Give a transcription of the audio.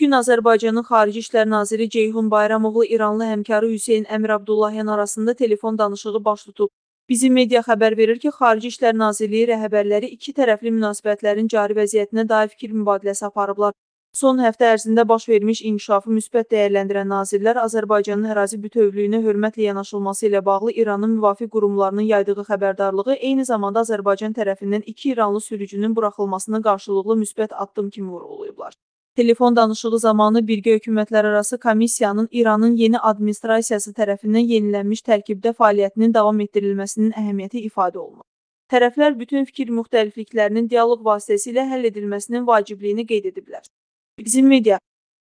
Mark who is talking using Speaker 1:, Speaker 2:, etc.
Speaker 1: Bugün Azərbaycanın Xarici İşlər Naziri Ceyhun Bayramoğlu İranlı həmkarı Hüseyn Əmir Abdullahyan arasında telefon danışığı baş tutub. Bizim media xəbər verir ki, Xarici İşlər Nazirliyi rəhbərləri iki tərəfli münasibətlərin cari vəziyyətinə dair fikir mübadiləsi aparıblar. Son həftə ərzində baş vermiş inkişafı müsbət dəyərləndirən nazirlər Azərbaycanın ərazi bütövlüyünə hörmətlə yanaşılması ilə bağlı İranın müvafiq qurumlarının yaydığı xəbərdarlığı eyni zamanda Azərbaycan tərəfindən iki İranlı sürücünün buraxılmasına qarşılıqlı müsbət addım kimi vurğulayıblar. Telefon danışığı zamanı birgə hökumətlərarası komissiyanın İranın yeni administrasiyası tərəfindən yenilənmiş tərkibdə fəaliyyətinin davam etdirilməsinin əhəmiyyəti ifadə olunur. Tərəflər bütün fikir müxtəlifliklərinin dialoq vasitəsilə həll edilməsinin vacibliyini qeyd ediblər. Bizim media